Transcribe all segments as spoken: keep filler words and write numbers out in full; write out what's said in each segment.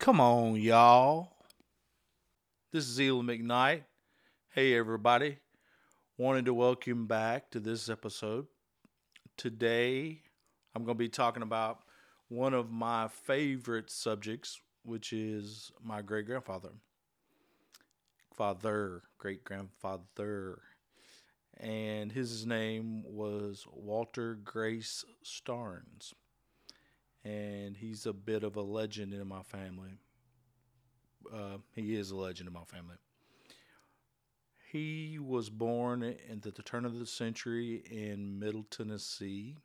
Come on, y'all. This is Elam McKnight. Hey, everybody. Wanted to welcome back to this episode. Today, I'm going to be talking about one of my favorite subjects, which is my great grandfather. Father, great grandfather. And his name was Walter Grace Starnes. And he's a bit of a legend in my family. Uh, he is a legend in my family. He was born at the turn of the century in Middle Tennessee.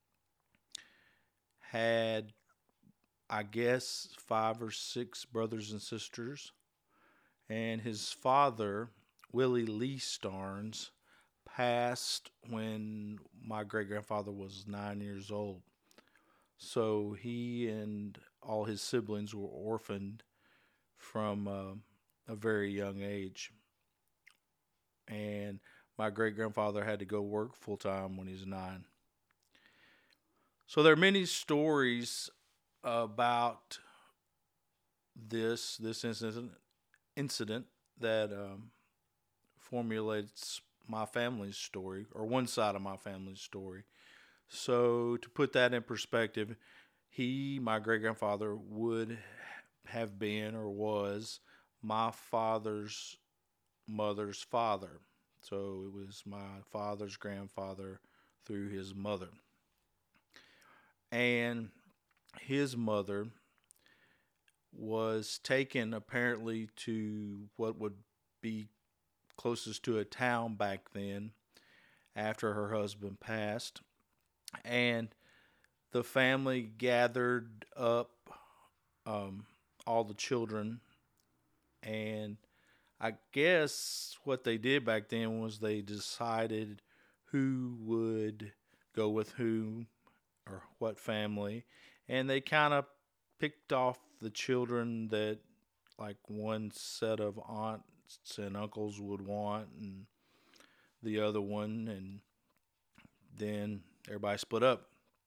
Had, I guess, five or six brothers and sisters. And his father, Willie Lee Starnes, passed when my great grandfather was nine years old. So he and all his siblings were orphaned from uh, a very young age. And my great grandfather had to go work full time when he was nine. So there are many stories about this this incident incident that um, formulates my family's story, or one side of my family's story. So to put that in perspective, he, my great grandfather, would have been or was my father's mother's father. So it was my father's grandfather through his mother. And his mother was taken apparently to what would be closest to a town back then after her husband passed. And the family gathered up um, all the children, and I guess what they did back then was they decided who would go with whom or what family, and they kind of picked off the children that like one set of aunts and uncles would want and the other one, and then everybody split up.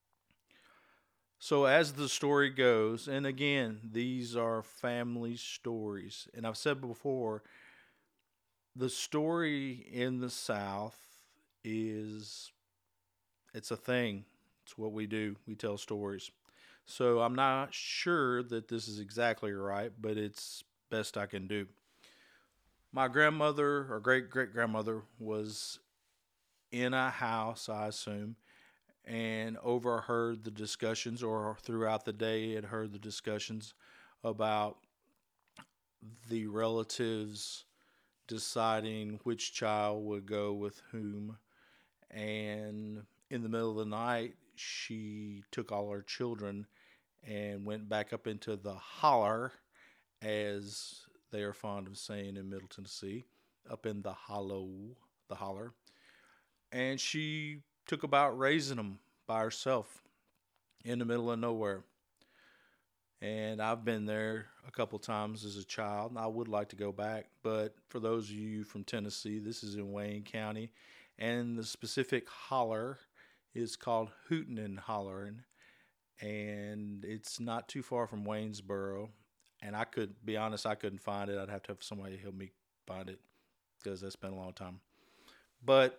So as the story goes, and again, these are family stories, and I've said before, the story in the South is, it's a thing. It's what we do. We tell stories. So I'm not sure that this is exactly right, but it's best I can do. My grandmother or great great grandmother was in a house, I assume, and overheard the discussions, or throughout the day had heard the discussions about the relatives deciding which child would go with whom. And in the middle of the night, she took all her children and went back up into the holler, as they are fond of saying in Middle Tennessee, up in the hollow, the holler. And she took about raising them by herself in the middle of nowhere. And I've been there a couple times as a child, and I would like to go back. But for those of you from Tennessee, this is in Wayne County, and the specific holler is called Hootin' and Hollerin', and it's not too far from Waynesboro. And I could be honest, I couldn't find it. I'd have to have somebody help me find it because that's been a long time. But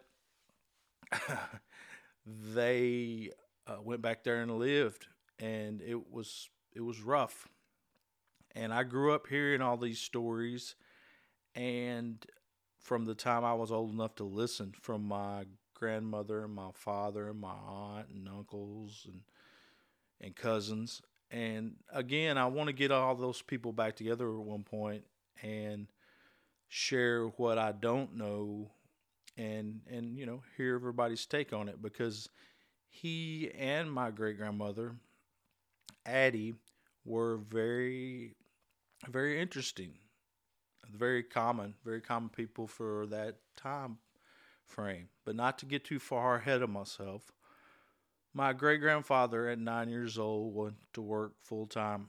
they uh, went back there and lived, and it was it was rough. And I grew up hearing all these stories, and from the time I was old enough to listen, from my grandmother and my father and my aunt and uncles and and cousins. And again, I want to get all those people back together at one point and share what I don't know, and and you know, hear everybody's take on it, because he and my great grandmother Addie were very very interesting, very common very common people for that time frame. But not to get too far ahead of myself, my great grandfather at nine years old went to work full time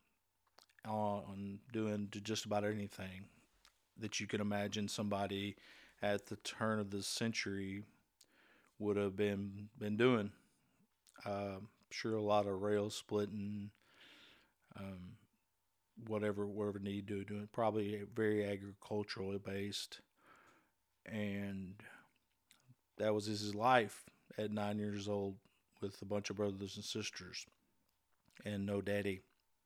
on doing just about anything that you can imagine somebody at the turn of the century would have been been doing. Uh, sure, a lot of rail splitting, um, whatever whatever need to do. Probably very agriculturally based, and that was his life at nine years old with a bunch of brothers and sisters and no daddy.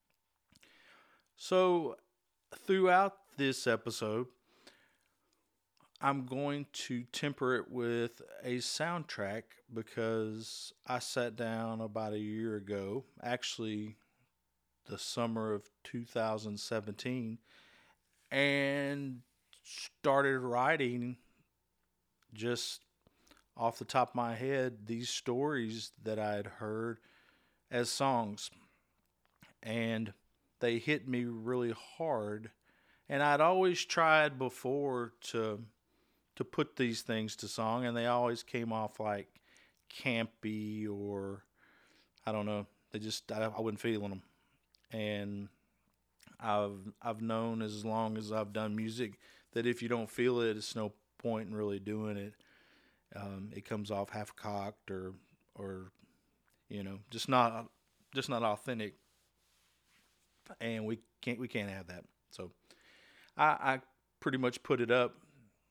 So throughout this episode, I'm going to temper it with a soundtrack because I sat down about a year ago, actually the summer of two thousand seventeen, and started writing just off the top of my head these stories that I had heard as songs. And they hit me really hard. And I'd always tried before to to put these things to song, and they always came off like campy, or I don't know, they just I, I wasn't feeling them. And I've I've known as long as I've done music that if you don't feel it, it's no point in really doing it. Um, it comes off half cocked, or or you know, just not just not authentic, and we can't we can't have that. So I, I pretty much put it up.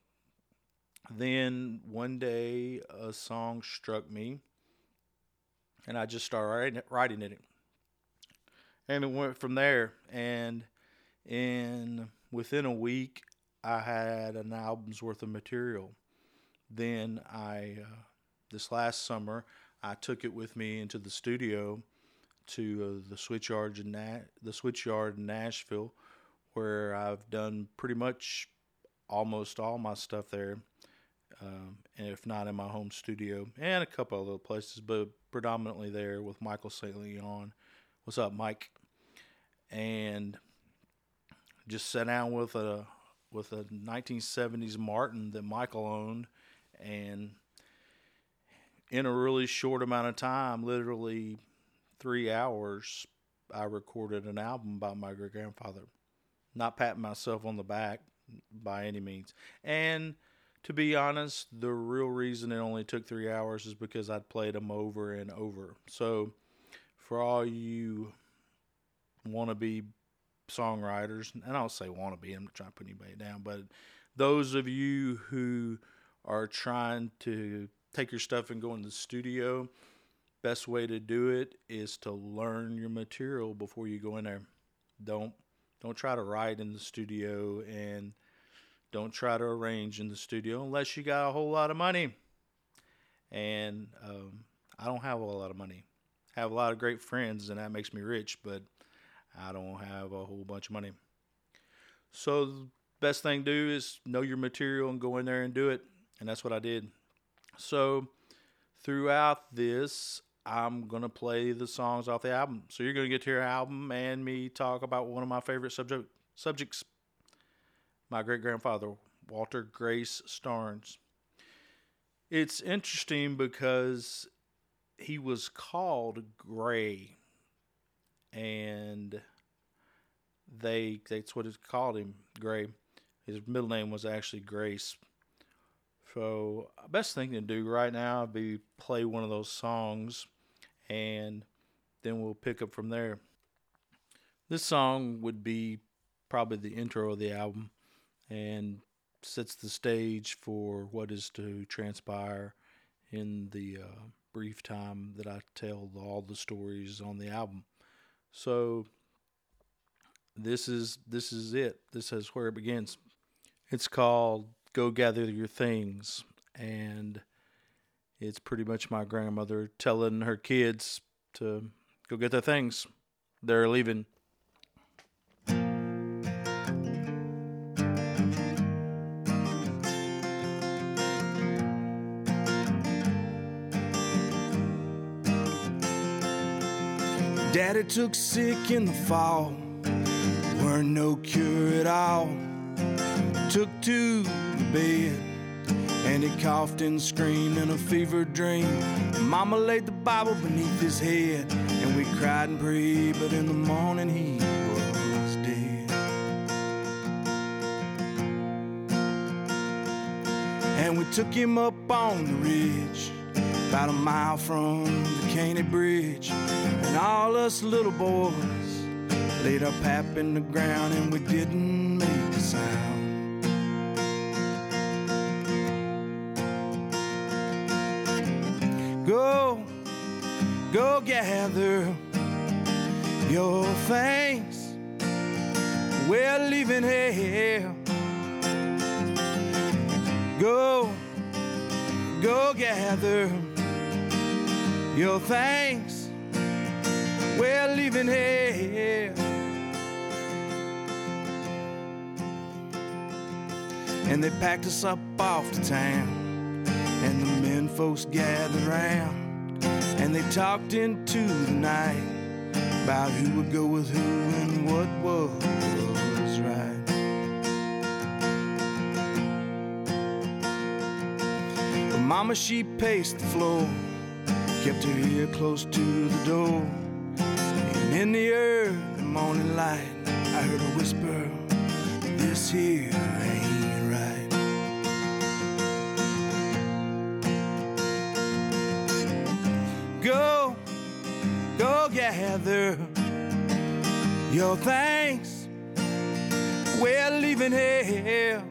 Then one day a song struck me, and I just started writing it, writing it. And it went from there. And in within a week, I had an album's worth of material. Then I, uh, this last summer, I took it with me into the studio to uh, the Switchyard in Na- the Switchyard in Nashville, where I've done pretty much almost all my stuff there, um, and if not in my home studio, and a couple other places, but predominantly there with Michael Saint Leon. What's up, Mike? And just sat down with a with a nineteen seventies Martin that Michael owned, and in a really short amount of time, literally three hours, I recorded an album about my great grandfather. Not patting myself on the back by any means. And to be honest, the real reason it only took three hours is because I'd played them over and over. So for all you wannabe songwriters, and I don't say wannabe, I'm not trying to put anybody down, but those of you who are trying to take your stuff and go in the studio, best way to do it is to learn your material before you go in there. Don't don't try to write in the studio, and don't try to arrange in the studio unless you got a whole lot of money. And um, I don't have a lot of money. I have a lot of great friends, and that makes me rich, but I don't have a whole bunch of money. So the best thing to do is know your material and go in there and do it. And that's what I did. So throughout this, I'm going to play the songs off the album. So you're going to get to your album and me talk about one of my favorite subject subjects, my great-grandfather, Walter Grace Starnes. It's interesting because he was called Gray, and they that's what it called him, Gray. His middle name was actually Grace. So best thing to do right now would be play one of those songs, and then we'll pick up from there. This song would be probably the intro of the album and sets the stage for what is to transpire in the uh, brief time that I tell all the stories on the album. So this is this is it. This is where it begins. It's called Go Gather Your Things, and it's pretty much my grandmother telling her kids to go get their things. They're leaving. Daddy took sick in the fall, weren't no cure at all. Took to the bed, and he coughed and screamed in a fever dream. And Mama laid the Bible beneath his head, and we cried and prayed, but in the morning he was dead. And we took him up on the ridge, about a mile from the Caney Bridge, and all us little boys laid our pap in the ground and we didn't make a sound. Go, go gather your things, we're leaving here. Go, go gather your things, we're leaving here. And they packed us up off to town, and the men folks gathered round, and they talked into the night about who would go with who and what was right. But Mama, she paced the floor, kept her ear close to the door, and in the early morning light I heard her whisper, this here ain't right. Go, go gather your things, we're leaving here.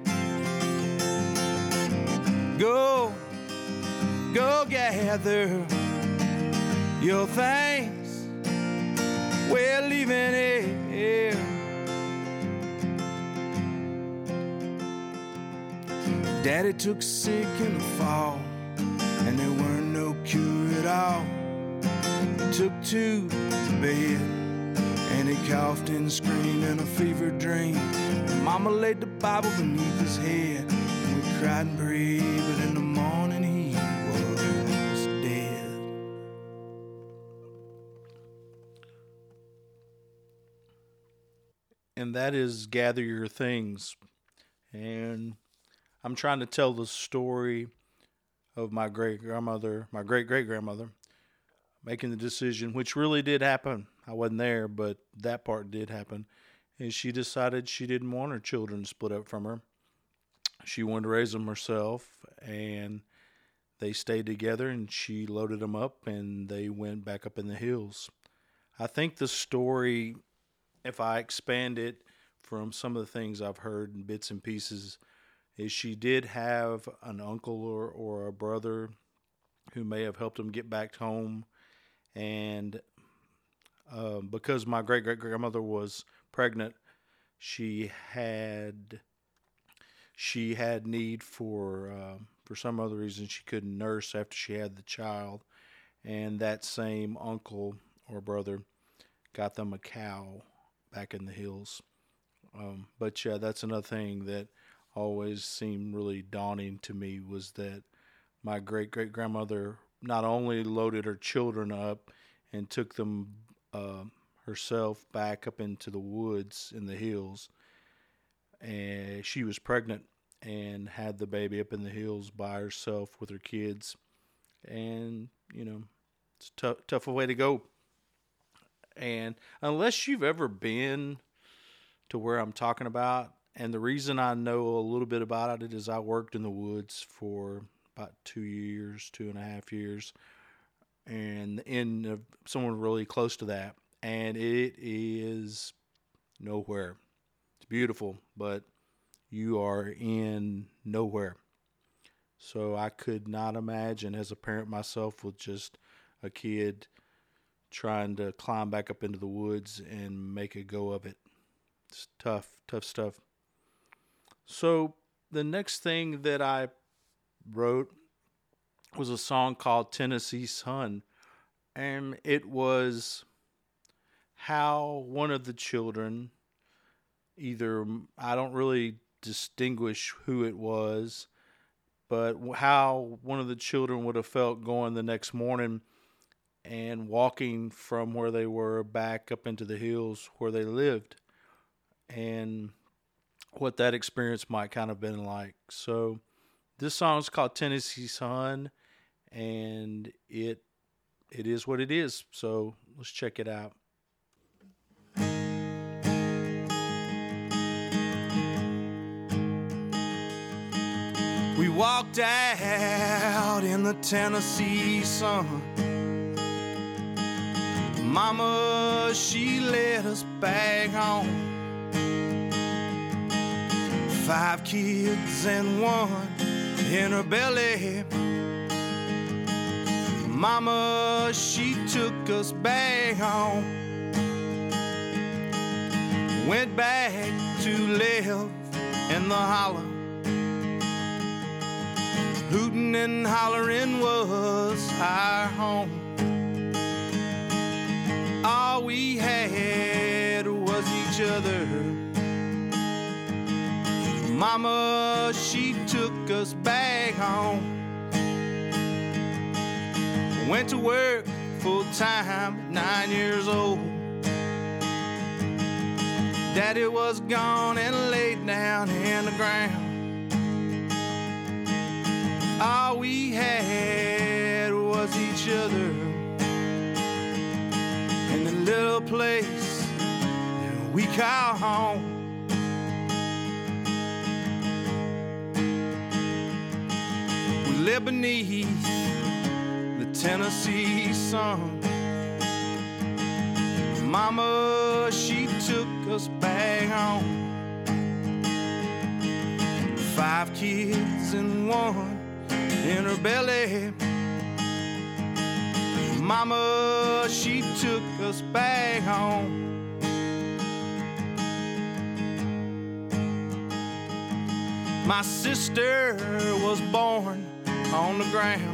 Go, go gather your things, we're leaving here. Daddy took sick in the fall, and there weren't no cure at all. He took to the bed, and he coughed and screamed in a fever dream. And Mama laid the Bible beneath his head, and we cried and prayed, but in the morning he was dead. And that is Gather Your Things. And I'm trying to tell the story of my great-grandmother, my great-great-grandmother, making the decision, which really did happen. I wasn't there, but that part did happen. And she decided she didn't want her children split up from her. She wanted to raise them herself, and they stayed together, and she loaded them up, and they went back up in the hills. I think the story, if I expand it from some of the things I've heard in bits and pieces, is she did have an uncle or, or a brother who may have helped them get back home. And uh, because my great-great-grandmother was pregnant, she had she had need for uh, for some other reason she couldn't nurse after she had the child. And that same uncle or brother got them a cow back in the hills. Um, but yeah, that's another thing that always seemed really daunting to me, was that my great-great-grandmother not only loaded her children up and took them uh, herself back up into the woods in the hills, and she was pregnant and had the baby up in the hills by herself with her kids. And, you know, it's a tough, tough way to go. And unless you've ever been to where I'm talking about, and the reason I know a little bit about it is I worked in the woods for about two years, two and a half years, and in uh, somewhere really close to that. And it is nowhere. It's beautiful, but you are in nowhere. So I could not imagine, as a parent myself, with just a kid trying to climb back up into the woods and make a go of it. It's tough, tough stuff. So the next thing that I wrote was a song called Tennessee Sun. And it was how one of the children, either, I don't really distinguish who it was, but how one of the children would have felt going the next morning and walking from where they were back up into the hills where they lived, and what that experience might kind of been like. So this song is called Tennessee Sun, and it it is what it is. So let's check it out. We walked out in the Tennessee sun. Mama, she led us back home. Five kids and one in her belly. Mama, she took us back home. Went back to live in the hollow. Hooting and hollering was our home. All we had was each other. Mama, she took us back home. Went to work full time at nine years old. Daddy was gone and laid down in the ground. All we had was each other in the little place we call home. We live beneath the Tennessee sun. Mama, she took us back home. Five kids and one in her belly. Mama, she took us back home. My sister was born on the ground.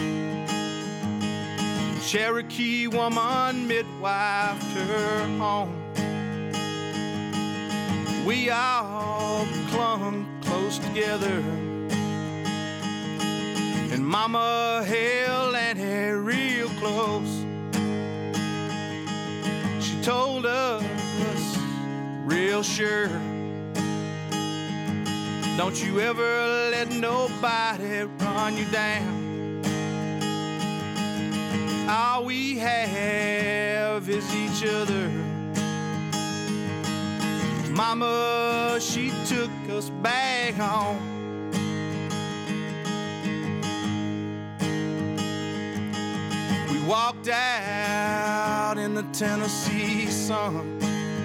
Cherokee woman midwifed her home. We all clung close together, and Mama held Auntie real close. She told us real sure, don't you ever let nobody run you down. All we have is each other. Mama, she took us back home. We walked out in the Tennessee sun.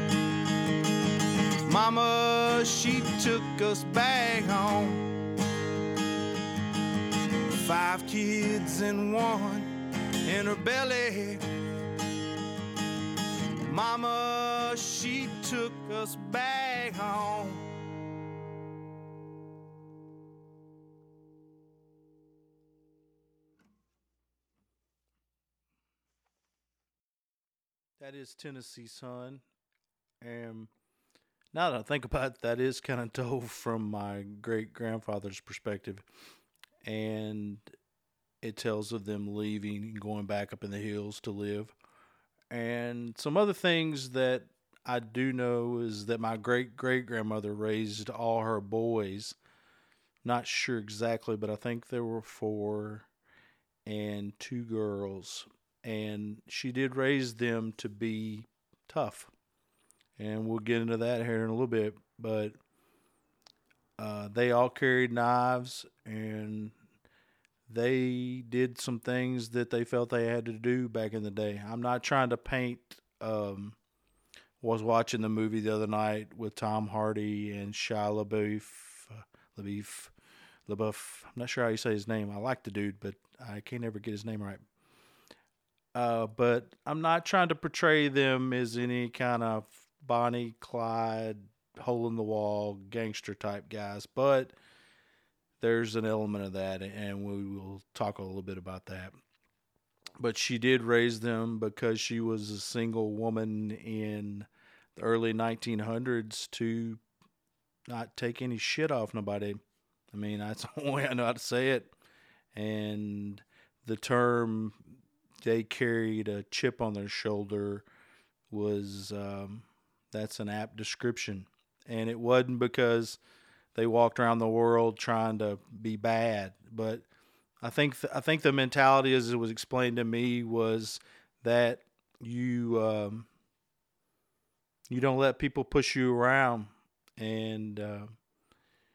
Mama, she took us back home. Five kids and one in her belly. Mama, she took us back home. That is Tennessee Sun. And now that I think about it, that is kind of told from my great-grandfather's perspective. And it tells of them leaving and going back up in the hills to live. And some other things that I do know is that my great-great-grandmother raised all her boys. Not sure exactly, but I think there were four and two girls. And she did raise them to be tough. And we'll get into that here in a little bit. But uh, they all carried knives, and they did some things that they felt they had to do back in the day. I'm not trying to paint. Um, was watching the movie the other night with Tom Hardy and Shia LaBeouf. Uh, LaBeouf. LaBeouf. I'm not sure how you say his name. I like the dude, but I can't ever get his name right. Uh, but I'm not trying to portray them as any kind of Bonnie Clyde, hole-in-the-wall, gangster type guys. But there's an element of that, and we will talk a little bit about that. But she did raise them because she was a single woman in the early nineteen hundreds to not take any shit off nobody. I mean, that's the only way I know how to say it. And the term they carried a chip on their shoulder was, um, that's an apt description. And it wasn't because they walked around the world trying to be bad, but I think th- I think the mentality, as it was explained to me, was that you um, you don't let people push you around, and uh,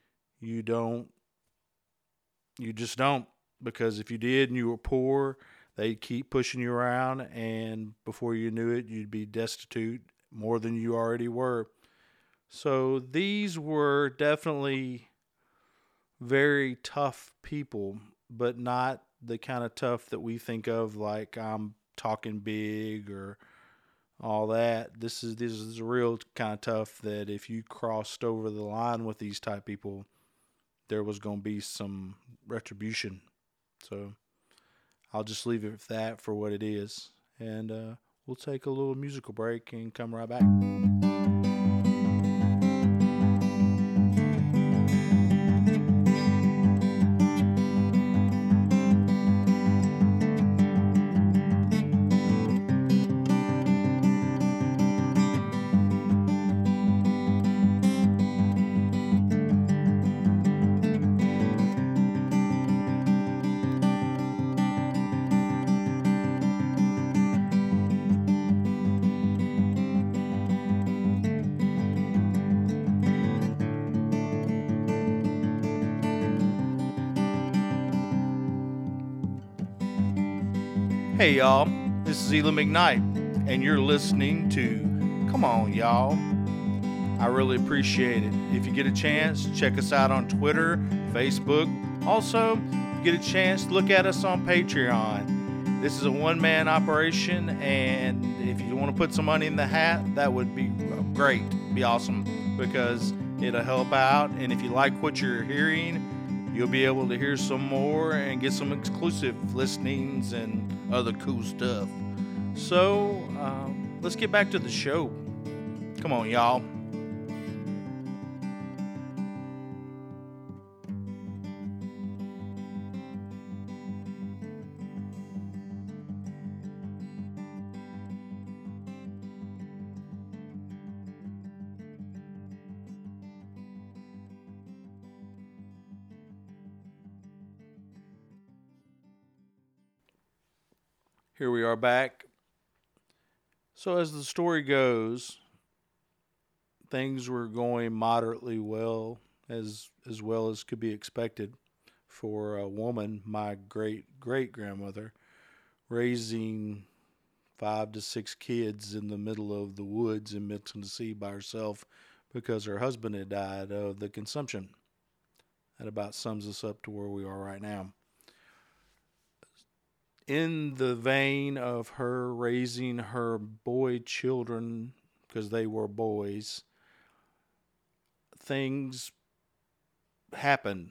you don't you just don't, because if you did and you were poor, they'd keep pushing you around, and before you knew it, you'd be destitute more than you already were. So these were definitely very tough people, but not the kind of tough that we think of, like I'm talking big or all that. This is this is a real kind of tough that if you crossed over the line with these type people, there was going to be some retribution. So I'll just leave it at that for what it is. And uh, we'll take a little musical break and come right back. Hey y'all, this is Elam McKnight, and you're listening to Come On Y'all. I really appreciate it. If you get a chance, check us out on Twitter, Facebook. Also, if you get a chance, look at us on Patreon. This is a one-man operation, and if you want to put some money in the hat, that would be great, be awesome, because it'll help out. And if you like what you're hearing, you'll be able to hear some more and get some exclusive listenings and other cool stuff. So, um, let's get back to the show. Come on, y'all. Here we are back. So as the story goes, things were going moderately well, as as well as could be expected for a woman, my great-great-grandmother, raising five to six kids in the middle of the woods in Middle Tennessee by herself because her husband had died of the consumption. That about sums us up to where we are right now. In the vein of her raising her boy children, because they were boys, things happened.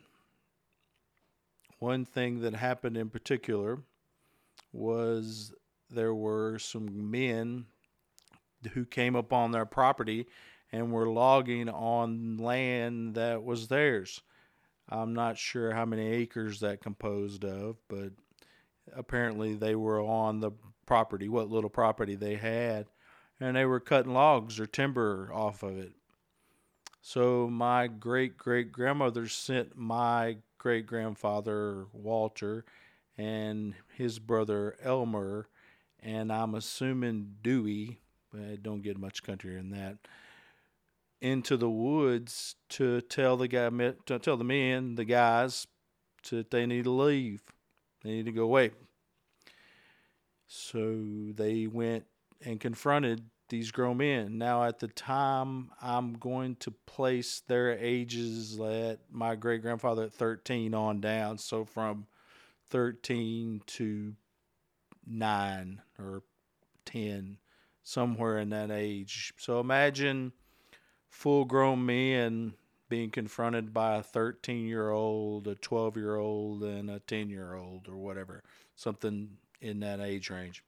One thing that happened in particular was there were some men who came up on their property and were logging on land that was theirs. I'm not sure how many acres that composed of, but apparently they were on the property, what little property they had, and they were cutting logs or timber off of it. So my great-great-grandmother sent my great-grandfather Walter and his brother Elmer, and I'm assuming Dewey, but I don't get much country in that, into the woods to tell the guy, to tell the men, the guys, that they need to leave. They need to go away. So they went and confronted these grown men. Now, at the time, I'm going to place their ages at my great-grandfather at thirteen on down. So from thirteen to nine or ten, somewhere in that age. So imagine full-grown men being confronted by a thirteen-year-old, a twelve-year-old, and a ten-year-old or whatever, something in that age range.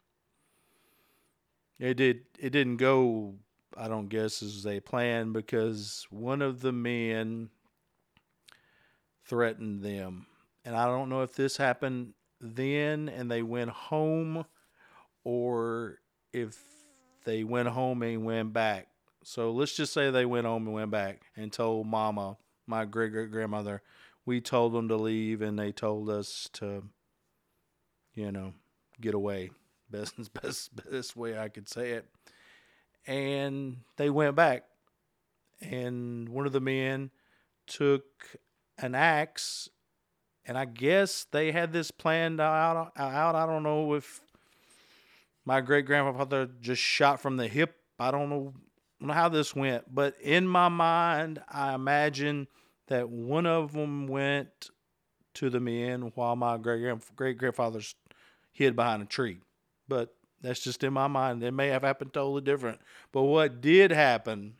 It did. It didn't go, I don't guess, as they planned, because one of the men threatened them. And I don't know if this happened then and they went home, or if they went home and went back. So let's just say they went home and went back and told Mama, my great-great-grandmother, we told them to leave and they told us to, you know, get away. Best, best, best way I could say it. And they went back. And one of the men took an axe And I guess they had this planned out. out. I don't know if my great-grandfather just shot from the hip. I don't know, I don't know how this went. But in my mind, I imagine that one of them went to the men while my great-grandfather hid behind a tree. But that's just in my mind. It may have happened totally different. But what did happen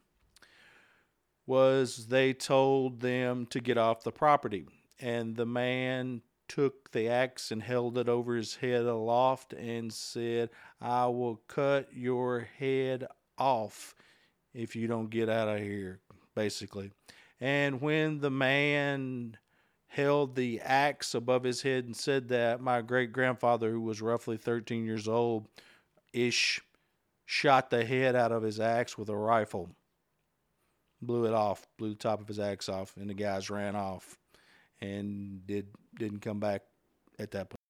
was they told them to get off the property. And the man took the axe and held it over his head aloft and said, "I will cut your head off if you don't get out of here," basically. And when the man held the axe above his head and said that, my great-grandfather, who was roughly thirteen years old-ish, shot the head out of his axe with a rifle. Blew it off, blew the top of his axe off, and the guys ran off. And did, didn't come back at that point.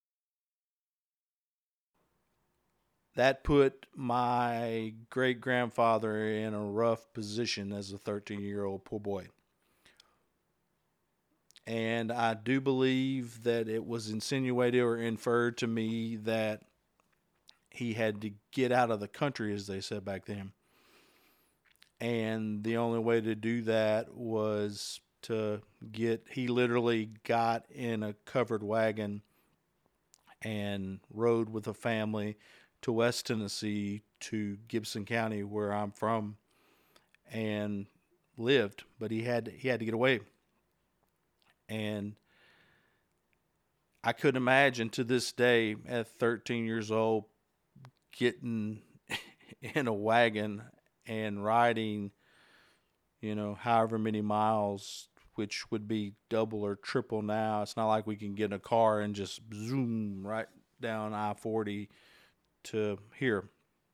That put my great-grandfather in a rough position as a thirteen-year-old poor boy. And I do believe that it was insinuated or inferred to me that he had to get out of the country, as they said back then. And the only way to do that was to get, he literally got in a covered wagon and rode with a family to West Tennessee to Gibson County, where I'm from, and lived. But he had he had to get away. And I couldn't imagine to this day, at thirteen years old, getting in a wagon and riding, you know, however many miles, which would be double or triple now. It's not like we can get in a car and just zoom right down I forty to here.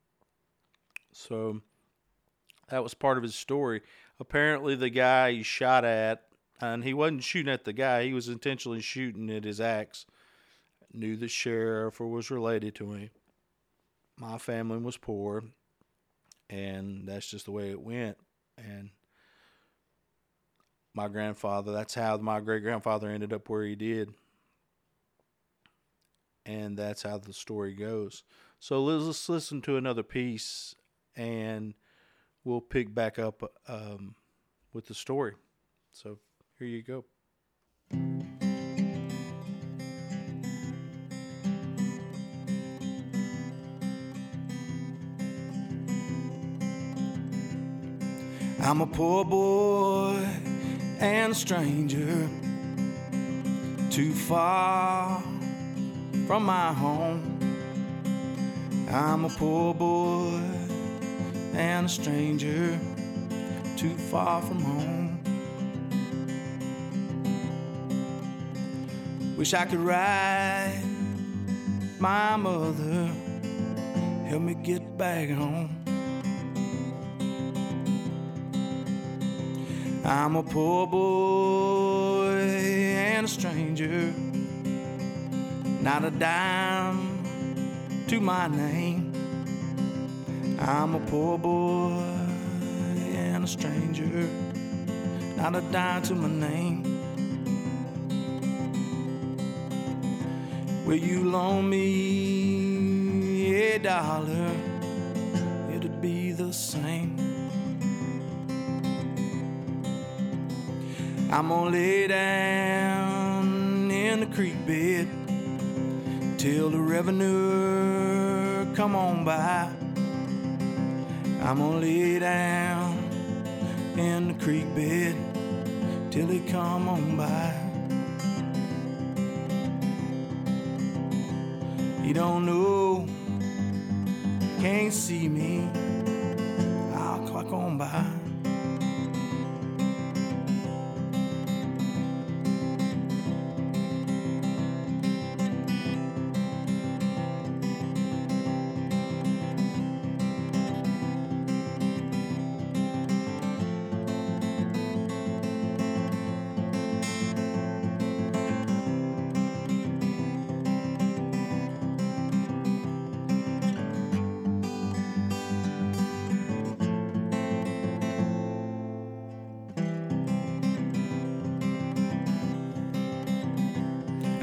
So that was part of his story. Apparently the guy he shot at, and he wasn't shooting at the guy, he was intentionally shooting at his axe, knew the sheriff or was related to him. My family was poor, and that's just the way it went. And my grandfather, that's how my great-grandfather ended up where he did. And that's how the story goes. So let's, let's listen to another piece, and we'll pick back up um, with the story. So here you go. I'm a poor boy and a stranger, too far from my home. I'm a poor boy and a stranger, too far from home. Wish I could ride my mother, help me get back home. I'm a poor boy and a stranger, not a dime to my name. I'm a poor boy and a stranger, not a dime to my name. Will you loan me a dollar? It'd be the same. I'm gonna lay down in the creek bed till the revenue come on by. I'm gonna lay down in the creek bed till it come on by. You don't know, can't see me, I'll clock on by.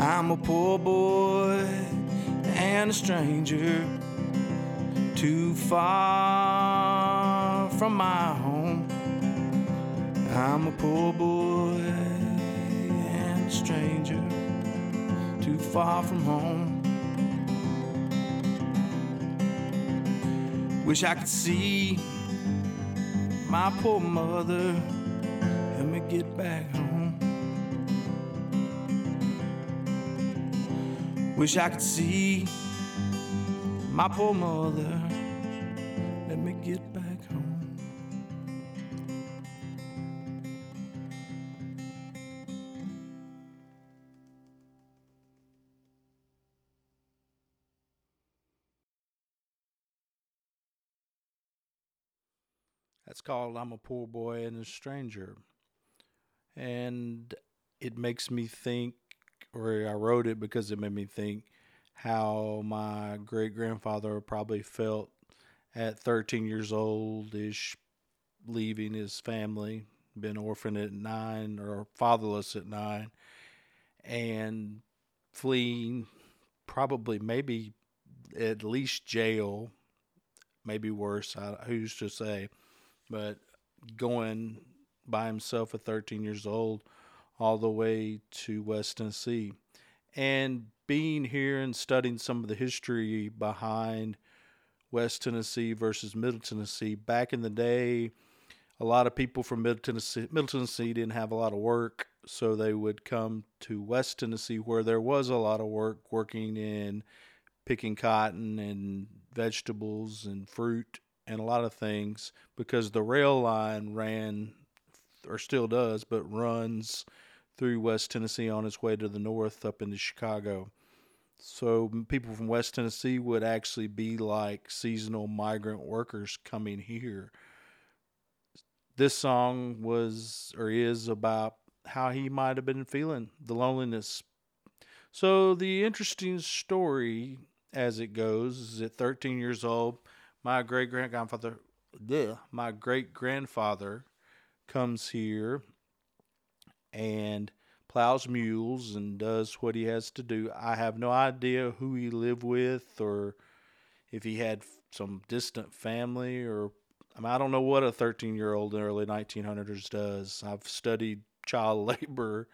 I'm a poor boy and a stranger, too far from my home. I'm a poor boy and a stranger, too far from home. Wish I could see my poor mother, help me get back home. Wish I could see my poor mother, let me get back home. That's called I'm a Poor Boy and a Stranger. And it makes me think, or I wrote it because it made me think how my great-grandfather probably felt at thirteen years old-ish, leaving his family, been orphaned at nine or fatherless at nine, and fleeing probably maybe at least jail, maybe worse, I, who's to say, but going by himself at thirteen years old all the way to West Tennessee. And being here and studying some of the history behind West Tennessee versus Middle Tennessee, back in the day, a lot of people from Middle Tennessee, Middle Tennessee didn't have a lot of work, so they would come to West Tennessee where there was a lot of work, working in picking cotton and vegetables and fruit and a lot of things, because the rail line ran, or still does, but runs through West Tennessee on its way to the north up into Chicago. So people from West Tennessee would actually be like seasonal migrant workers coming here. This song was, or is, about how he might have been feeling, the loneliness. So the interesting story as it goes is at thirteen years old, my great-grandfather, yeah, my great-grandfather comes here and plows mules and does what he has to do. I have no idea who he lived with or if he had some distant family, or I mean, I don't know what a thirteen-year-old in the early nineteen hundreds does. I've studied child labor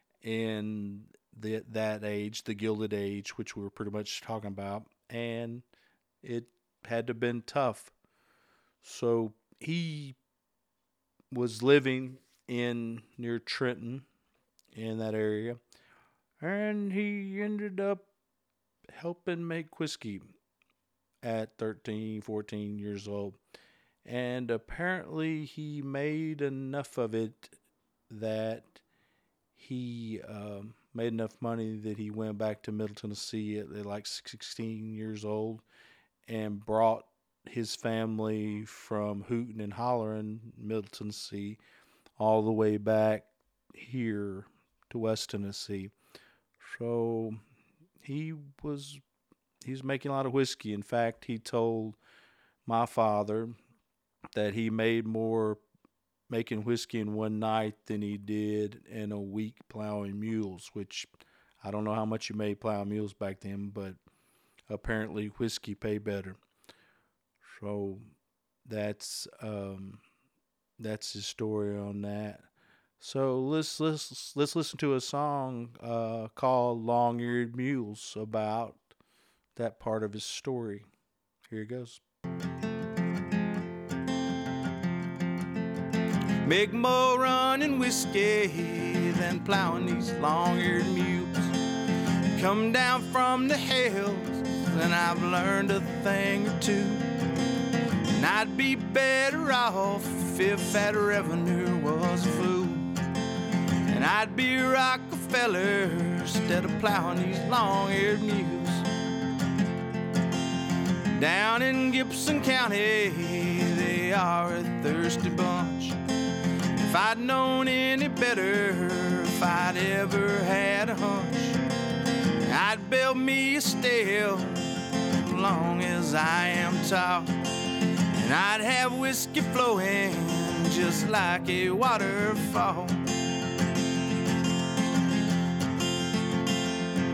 in the, that age, the Gilded Age, which we were pretty much talking about, and it had to have been tough. So he was living in near Trenton, in that area, and he ended up helping make whiskey at thirteen, fourteen years old. And apparently he made enough of it that he um, made enough money that he went back to Middle Tennessee at, at like sixteen years old and brought his family from hooting and hollering, Middle Tennessee, all the way back here to West Tennessee. So he was he's making a lot of whiskey. In fact, he told my father that he made more making whiskey in one night than he did in a week plowing mules, which I don't know how much you made plowing mules back then, but apparently whiskey paid better. So that's um, that's his story on that. So let's let's let's listen to a song uh, called "Long-Eared Mules" about that part of his story. Here it goes. Make more running whiskey than plowing these long-eared mules. Come down from the hills and I've learned a thing or two. And I'd be better off if that revenue was a fool. And I'd be Rockefeller instead of plowing these long-eared mules. Down in Gibson County, they are a thirsty bunch. If I'd known any better, if I'd ever had a hunch, I'd build me a stable as long as I am tall. And I'd have whiskey flowing just like a waterfall.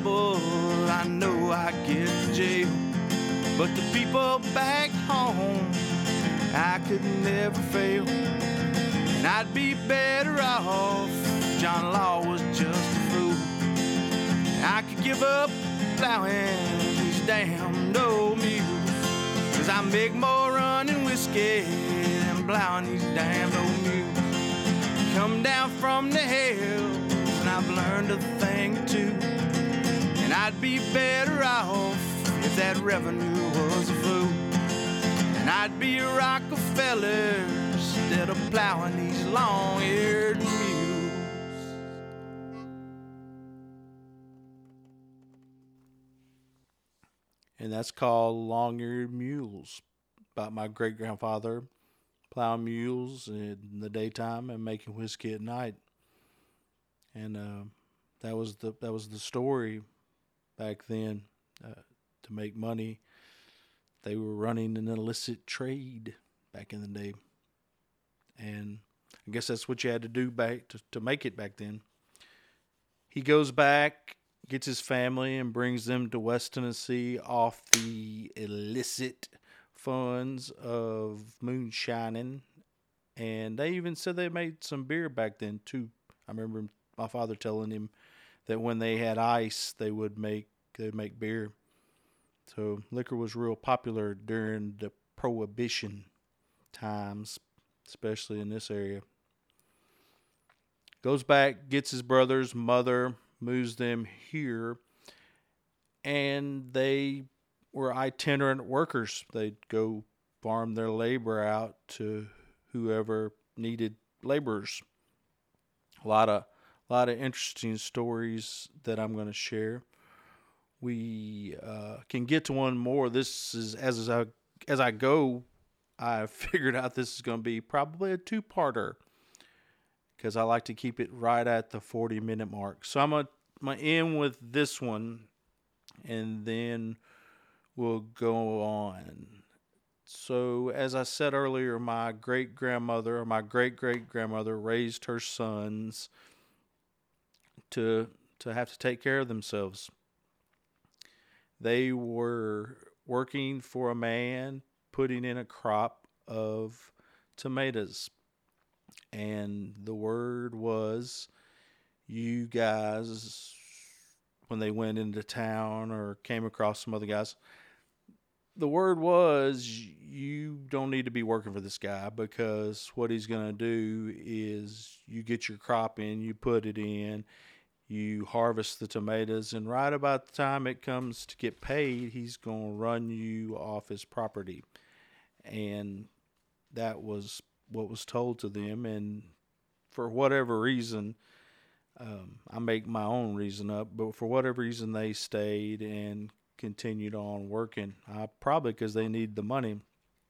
trouble, I know I get to jail. But the people back home, I could never fail. And I'd be better off if John Law was just a fool. And I could give up plowing these damn old mules, 'cause I make more running whiskey than plowing these damn old mules. Come down from the hills and I've learned a thing or two. And I'd be better off if that revenue was a fool. And I'd be a Rockefeller instead of plowing these long-eared mules. And that's called Long-Eared Mules, about my great-grandfather plowing mules in the daytime and making whiskey at night. And uh, that was the that was the story back then. Uh, to make money, they were running an illicit trade back in the day. And I guess that's what you had to do back to, to make it back then. He goes back, gets his family, and brings them to West Tennessee off the illicit funds of moonshining. And they even said they made some beer back then too. I remember my father telling him that when they had ice, they would make they would make beer. So liquor was real popular during the Prohibition times, especially in this area. Goes back, gets his brother's mother, moves them here, and they were itinerant workers. They'd go farm their labor out to whoever needed laborers. A lot of, a lot of interesting stories that I'm going to share. We uh, can get to one more. This is as I as I go. I figured out this is going to be probably a two-parter because I like to keep it right at the forty-minute mark. So I'm going to end with this one, and then we'll go on. So as I said earlier, my great-grandmother or my great-great-grandmother raised her sons to to have to take care of themselves. They were working for a man putting in a crop of tomatoes. And the word was, you guys, when they went into town or came across some other guys, the word was, you don't need to be working for this guy, because what he's going to do is you get your crop in, you put it in, you harvest the tomatoes, and right about the time it comes to get paid, he's going to run you off his property. And that was what was told to them. And for whatever reason, um, I make my own reason up, but for whatever reason, they stayed and continued on working. Uh, probably because they need the money.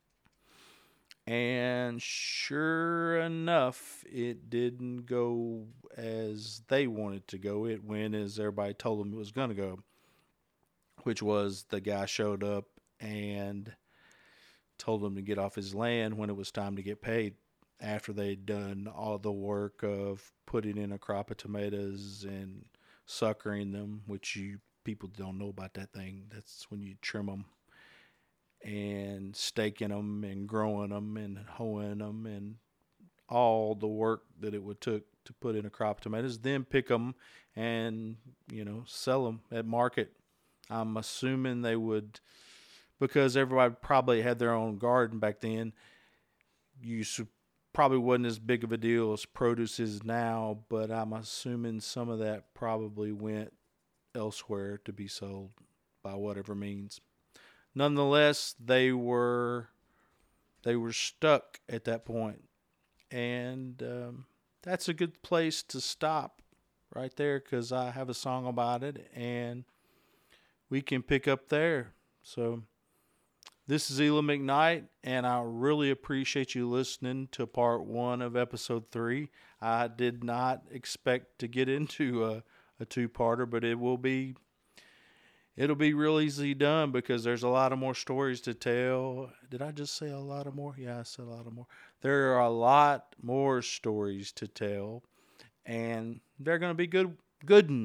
And sure enough, it didn't go as they wanted to go. It went as everybody told them it was going to go, which was the guy showed up and told them to get off his land when it was time to get paid, after they'd done all the work of putting in a crop of tomatoes and suckering them, which you people don't know about that thing. That's when you trim them, and staking them and growing them and hoeing them and all the work that it would took to put in a crop of tomatoes, then pick them and, you know, sell them at market. I'm assuming they would, because everybody probably had their own garden back then, you probably wasn't as big of a deal as produce is now, but I'm assuming some of that probably went elsewhere to be sold by whatever means. Nonetheless, they were they were stuck at that point, and um, that's a good place to stop right there, because I have a song about it, and we can pick up there. So this is Elam McKnight, and I really appreciate you listening to part one of episode three. I did not expect to get into a, a two-parter, but it will be It'll be real easy done, because there's a lot of more stories to tell. Did I just say a lot of more? Yeah, I said a lot of more. There are a lot more stories to tell, and they're going to be good good ones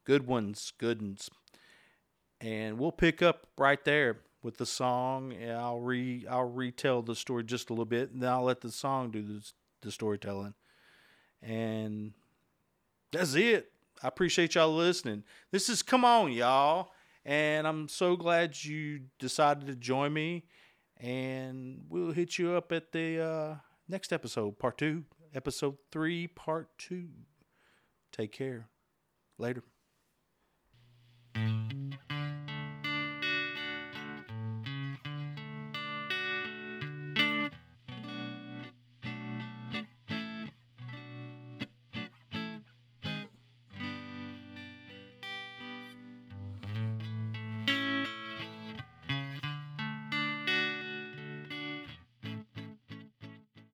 Good ones, good ones. And we'll pick up right there with the song. And I'll re I'll retell the story just a little bit, and then I'll let the song do the, the storytelling. And that's it. I appreciate y'all listening. This is Come On, Y'all. And I'm so glad you decided to join me. And we'll hit you up at the uh, next episode, part two. Episode three, part two. Take care. Later.